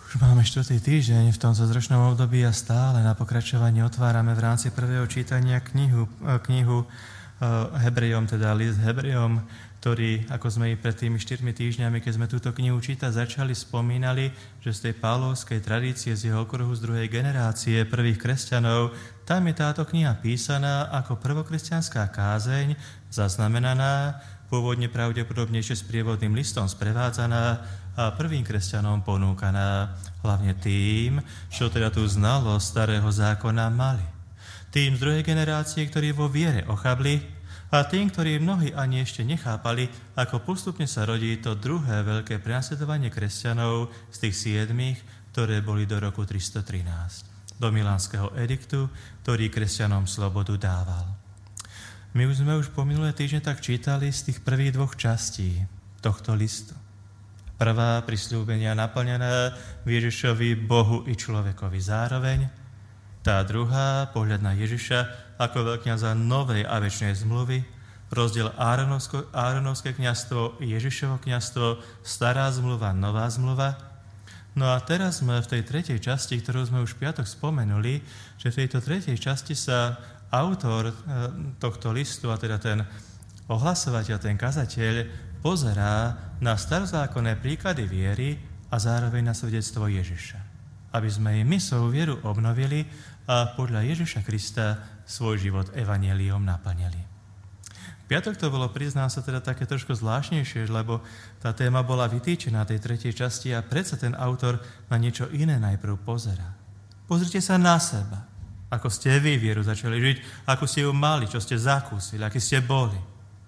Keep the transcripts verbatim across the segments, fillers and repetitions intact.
Už máme štvrtý týždeň v tom zázračnom období a stále na pokračovanie otvárame v rámci prvého čítania knihu, knihu Hebrejom, teda list Hebrejom, ktorý, ako sme i pred tými štyrmi týždňami, keď sme túto knihu čítať začali, spomínali, že z tej pálovskej tradície, z jeho okruhu z druhej generácie prvých kresťanov, tam je táto kniha písaná ako prvokresťanská kázeň, zaznamenaná, pôvodne pravdepodobne ešte s prievodným listom sprevádzaná a prvým kresťanom ponúkaná, hlavne tým, čo teda tú znalosť starého zákona mali. Tým z druhej generácie, ktorí vo viere ochabli, a tým, ktorí mnohí ani ešte nechápali, ako postupne sa rodí to druhé veľké prenasledovanie kresťanov z tých siedmých, ktoré boli do roku tristotrinásť, do Milánskeho ediktu, ktorý kresťanom slobodu dával. My už sme už po minulé týždne tak čítali z tých prvých dvoch častí tohto listu. Prvá prisľúbenia naplnené Ježišovi, Bohu i človekovi zároveň. Tá druhá, pohľad na Ježiša ako veľkňaza novej a večnej zmluvy, rozdiel Áronovsko, Áronovské kňazstvo, Ježišovo kňazstvo, stará zmluva, nová zmluva. No a teraz sme v tej tretej časti, ktorú sme už v piatok spomenuli, že v tejto tretej časti sa autor tohto listu, a teda ten ohlasovateľ, ten kazateľ, pozerá na starozákonné príklady viery a zároveň na svedectvo Ježiša. Aby sme i my svoju vieru obnovili a podľa Ježiša Krista svoj život evanjeliom naplnili. V piatok to bolo, priznám sa, teda také trošku zvláštnejšie, lebo tá téma bola vytýčená tej tretej časti a predsa ten autor na niečo iné najprv pozerá. Pozrite sa na seba, ako ste vy vieru začali žiť, ako ste ju mali, čo ste zakúsili, akí ste boli.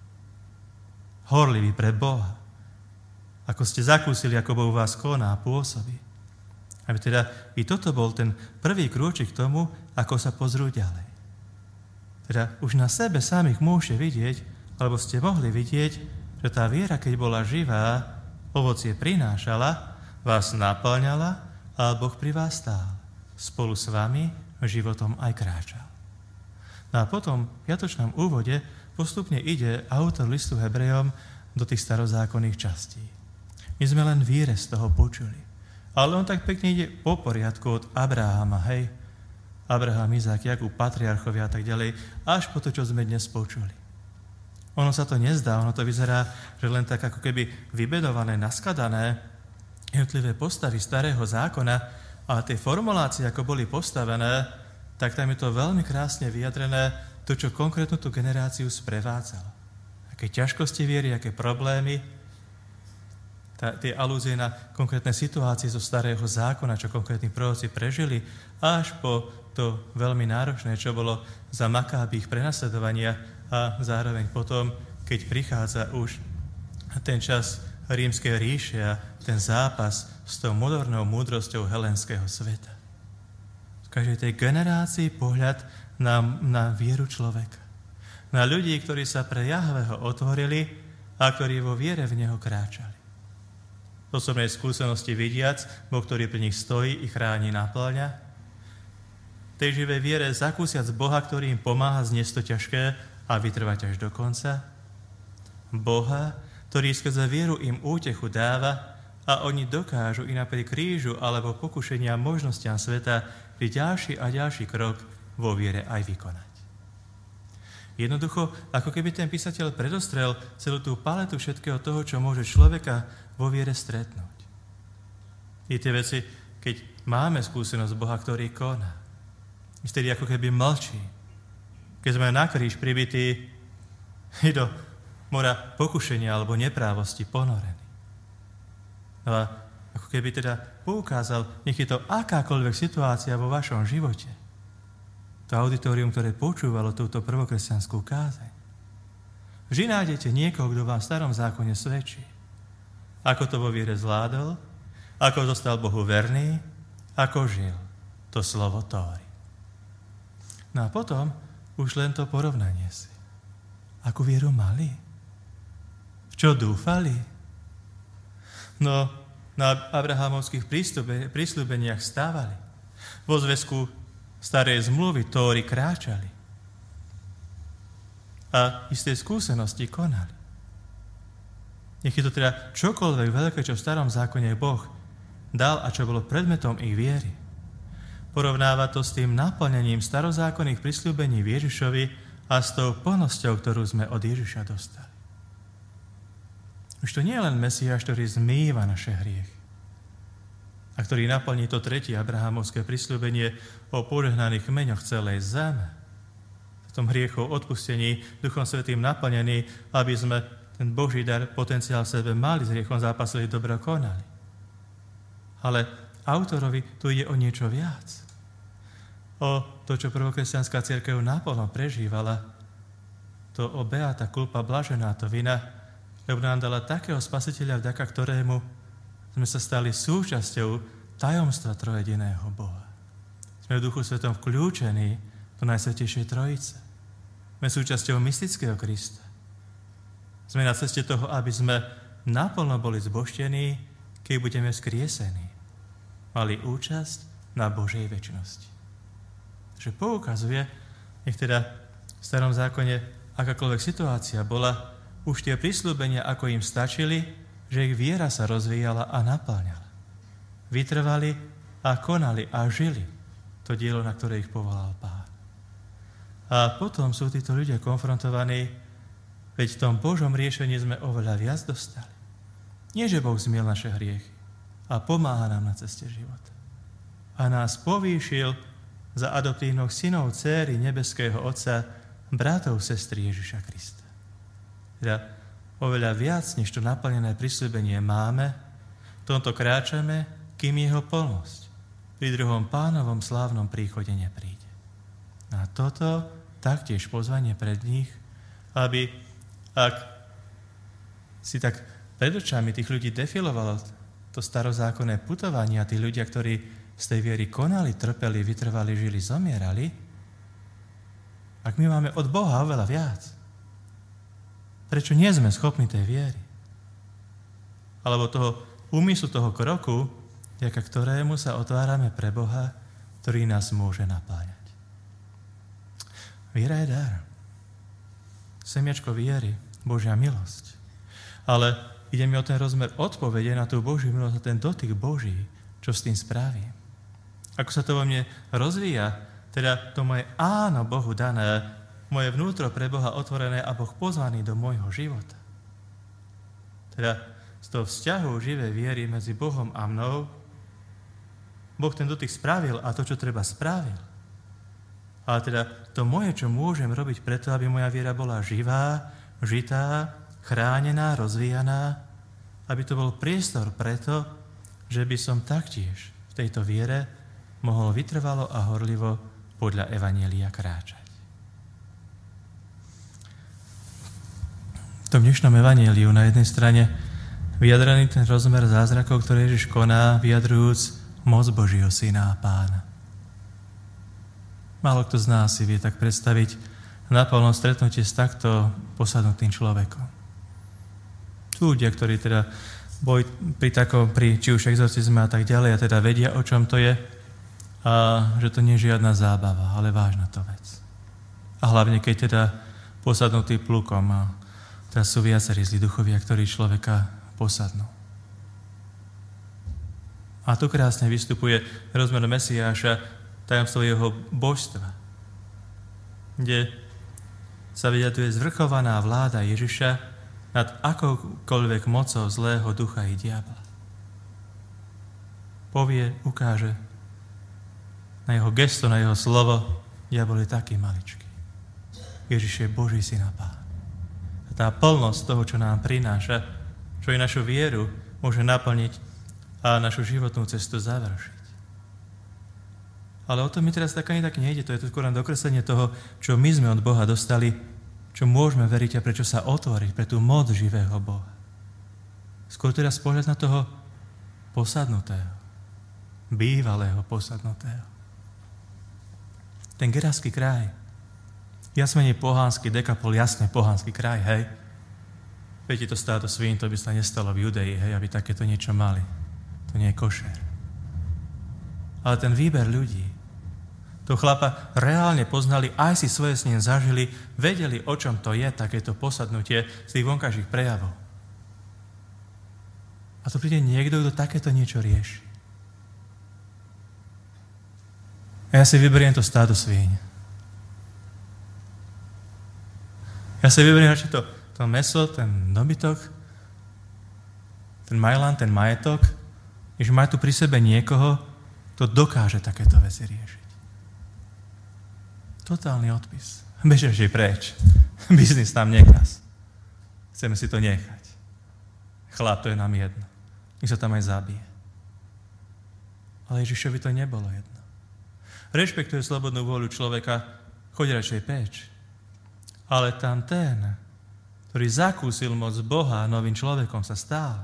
Horliví pre Boha. Ako ste zakúsili, ako Boh vás koná a pôsobí. Aby teda i toto bol ten prvý krôčik k tomu, ako sa pozrú ďalej. Teda už na sebe samých môžete vidieť, alebo ste mohli vidieť, že tá viera, keď bola živá, ovocie prinášala, vás naplňala a Boh pri vás stál. Spolu s vami životom aj kráčal. No a potom v piatočnom úvode postupne ide autor listu Hebrejom do tých starozákonných častí. My sme len výrez toho počuli. Ale on tak pekne ide po poriadku od Abraháma, hej? Abraham, Izák, Jakub, patriarchovia a tak ďalej, až po to, čo sme dnes počuli. Ono sa to nezdá, ono to vyzerá, že len tak ako keby vybedované, naskladané jednotlivé postavy starého zákona a tie formulácie, ako boli postavené, tak tam je to veľmi krásne vyjadrené, to, čo konkrétnu tú generáciu sprevádzalo. Aké ťažkosti viery, aké problémy, tá, tie alúzie na konkrétne situácie zo starého zákona, čo konkrétni proroci prežili, až po to veľmi náročné, čo bolo za Makábych prenasledovania a zároveň potom, keď prichádza už ten čas rímskej ríše a ten zápas s tou modernou múdrosťou helénskeho sveta. V každej tej generácii pohľad Na, na vieru človeka. Na ľudí, ktorí sa pre Jahveho otvorili a ktorí vo viere v Neho kráčali. V osobnej skúsenosti vidiac, Boh, ktorý pri nich stojí, ich chráni, naplňa. V tej živej viere zakúsiac Boha, ktorý im pomáha zniesť to ťažké a vytrvať až do konca. Boha, ktorý skrze vieru im útechu dáva a oni dokážu i napriek krížu alebo pokušenia možnostiam sveta pri ďalší a ďalší krok vo viere aj vykonať. Jednoducho, ako keby ten písateľ predostrel celú tú paletu všetkého toho, čo môže človeka vo viere stretnúť. I tie veci, keď máme skúsenosť Boha, ktorý koná, vtedy ako keby mlčí. Keď sme na kríž pribití do mora pokušenia alebo neprávosti ponorení. No a ako keby teda poukázal, nech je to akákoľvek situácia vo vašom živote, to auditorium, ktoré počúvalo túto prvokresťanskú kázeň. Vždy nájdete niekoho, kto vám v starom zákone svedčí. Ako to vo viere zvládol, ako zostal Bohu verný, ako žil to slovo Tóry. No a potom už len to porovnanie si. Akú vieru mali? V čo dúfali? No, na abrahamovských prísľubeniach stávali. Vo zväzku starej zmluvy Tóry kráčali. A isté skúsenosti konali. Nech je to teda čokoľvek veľké, čo v starom zákone Boh dal a čo bolo predmetom ich viery. Porovnáva to s tým naplnením starozákonných prisľúbení v Ježišovi a s tou plnosťou, ktorú sme od Ježiša dostali. Už to nie je len Mesiáš, ktorý zmýva naše hriechy a ktorý naplní to tretie abrahamovské prisľúbenie o požehnaných kmeňoch celej zeme. V tom hriechov odpustení, Duchom Svätým naplnený, aby sme ten Boží dar, potenciál v sebe mali, s hriechom zápasili, dobro konali. Ale autorovi tu ide o niečo viac. O to, čo prvokresťanská cirkev naplno prežívala, to o beata culpa, blažená to vina, lebo nám dala takého spasiteľa, vďaka ktorému sme sa stali súčasťou tajomstva trojediného Boha. Sme v Duchu Svetom vklúčení do Najsvätejšej Trojice. Sme súčasťou mystického Krista. Sme na ceste toho, aby sme naplno boli zbožtení, keď budeme skriesení. Mali účasť na Božej večnosti. Takže poukazuje, nech teda v Starom zákone akákoľvek situácia bola, už tie prisľúbenia, ako im stačili, že ich viera sa rozvíjala a naplňala. Vytrvali a konali a žili to dielo, na ktoré ich povolal Pán. A potom sú títo ľudia konfrontovaní, veď v tom Božom riešení sme oveľa viac dostali. Nie, že Boh zmiel naše hriechy a pomáha nám na ceste života. A nás povýšil za adoptívnych synov, dcéry nebeského Otca, bratov, sestry Ježiša Krista. Teda oveľa viac, než to naplnené prisľúbenie máme, v tomto kráčame, kým jeho plnosť pri druhom Pánovom slávnom príchode nepríde. A toto taktiež pozvanie pred nich, aby, ak si tak pred očami tých ľudí defilovalo to starozákonné putovanie a tí ľudia, ktorí z tej viery konali, trpeli, vytrvali, žili, zomierali, ak my máme od Boha oveľa viac, prečo nie sme schopní tej viery? Alebo toho úmyslu, toho kroku, vďaka ktorému sa otvárame pre Boha, ktorý nás môže napájať. Viera je dar. Semiačko viery, Božia milosť. Ale ide mi o ten rozmer odpovede na tú Božiu milosť a ten dotyk Boží, čo s tým spravím. Ako sa to vo mne rozvíja, teda to moje áno Bohu dané, moje vnútro pre Boha otvorené a Boh pozvaný do môjho života. Teda z toho vzťahu živej viery medzi Bohom a mnou Boh ten dotyk spravil a to, čo treba, spravil. Ale teda to moje, čo môžem robiť preto, aby moja viera bola živá, žitá, chránená, rozvíjaná, aby to bol priestor preto, že by som taktiež v tejto viere mohol vytrvalo a horlivo podľa Evanjelia kráčať. V tom dnešnom evanjeliu na jednej strane vyjadrený ten rozmer zázrakov, ktoré Ježiš koná, vyjadrujúc moc Božieho Syna a Pána. Málo kto z nás si vie tak predstaviť naplno stretnutie s takto posadnutým človekom. Sú ľudia, ktorí teda boli pri takom, pri či už exorcizme a tak ďalej, a teda vedia, o čom to je, a že to nie je žiadna zábava, ale vážna to vec. A hlavne, keď teda posadnutý plukom, a teraz sú viacerí zlí duchovia, ktorí človeka posadnú. A tu krásne vystupuje rozmer Mesiáša, tajomstvo jeho božstva, kde sa vyjadruje zvrchovaná vláda Ježiša nad akoukoľvek mocou zlého ducha i diabla. Povie, ukáže na jeho gesto, na jeho slovo, diabol je taký maličký. Ježiš je Boží Syn a Pán. A tá plnosť toho, čo nám prináša, čo i našu vieru môže naplniť a našu životnú cestu završiť. Ale o to mi teraz tak ani tak nejde. To je to skôr len dokreslenie toho, čo my sme od Boha dostali, čo môžeme veriť a prečo sa otvoriť pre tú moc živého Boha. Skôr teraz pohľad na toho posadnutého, bývalého posadnutého. Ten Gerársky kraj, jasmene pohánsky, Dekapol, jasne pohánsky kraj, hej. Viete, to stádo svín, to by sa nestalo v Judei, hej, aby takéto niečo mali. To nie je košer. Ale ten výber ľudí, toho chlapa reálne poznali, aj si svoje s ním zažili, vedeli, o čom to je, takéto posadnutie z tých vonkajších prejavov. A to príde niekto, kto takéto niečo rieši. A ja si vyberiem to stádo svíň. Ja si vyberiem radšej to, to mäso, ten dobytok, ten majlan, ten majetok, než mať tu pri sebe niekoho, kto dokáže takéto veci riešiť. Totálny odpis. Bežeš jej preč. Biznis tam nekaz. Chceme si to nechať. Chlap, to je nám jedno. Nech sa tam aj zabije. Ale Ježišovi to nebolo jedno. Rešpektuje slobodnú vôľu človeka, choď radšej preč. Ale tam ten, ktorý zakúsil moc Boha a novým človekom sa stal,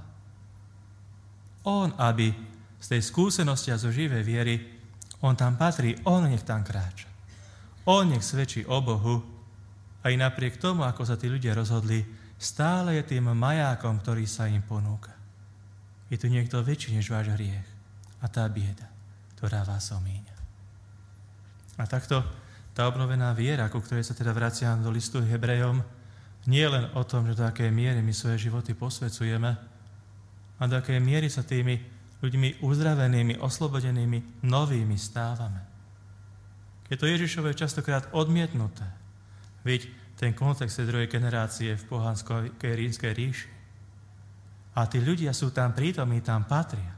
on, aby z tej skúsenosti a zo živej viery, on tam patrí, on nech tam kráča. On nech svedčí o Bohu, aj napriek tomu, ako sa tí ľudia rozhodli, stále je tým majákom, ktorý sa im ponúka. Je tu niekto väčší než váš hriech a tá bieda, ktorá vás omíňa. A takto tá obnovená viera, ku ktorej sa teda vraciam do listu Hebrejom, nie je len o tom, že do akej miery my svoje životy posvedzujeme a do akej miery sa tými ľuďmi uzdravenými, oslobodenými, novými stávame. Je to Ježišové častokrát odmietnuté. Veď ten kontext tej druhej generácie v pohanskej rímskej ríši. A tí ľudia sú tam prítomní, tam patria.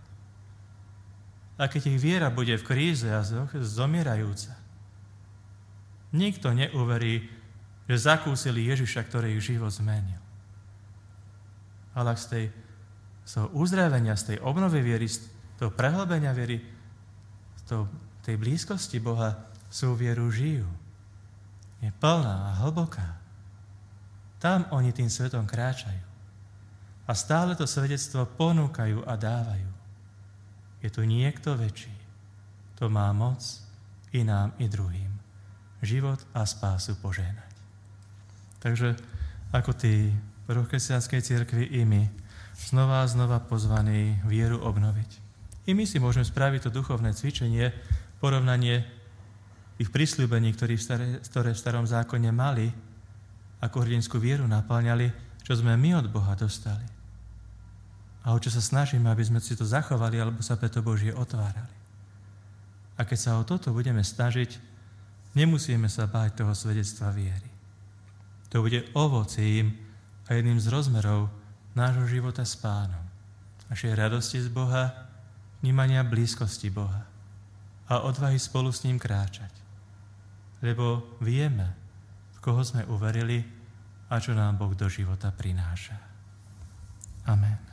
A keď ich viera bude v kríze a zomierajúca, nikto neuverí, že zakúsili Ježiša, ktorý ich život zmenil. Ale ak z tej z toho uzdravenia, z tej obnovy viery, z toho prehlbenia viery, z toho, tej blízkosti Boha sú vieru žijú. Je plná a hlboká. Tam oni tým svetom kráčajú. A stále to svedectvo ponúkajú a dávajú. Je tu niekto väčší. To má moc i nám, i druhým. Život a spásu požehnať. Takže ako tí v prvokresťanskej cirkvi i my, znova a znova pozvaní vieru obnoviť. I my si môžeme spraviť to duchovné cvičenie, porovnanie ich prisľúbení, ktoré v starom zákone mali, ako hrdinskú vieru napĺňali, čo sme my od Boha dostali. A o čo sa snažíme, aby sme si to zachovali, alebo sa pre to Božie otvárali. A keď sa o toto budeme snažiť, nemusíme sa báť toho svedectva viery. To bude ovocím a jedným z rozmerov nášho života s Pánom, našej radosti z Boha, vnímania blízkosti Boha a odvahy spolu s ním kráčať. Lebo vieme, v koho sme uverili a čo nám Boh do života prináša. Amen.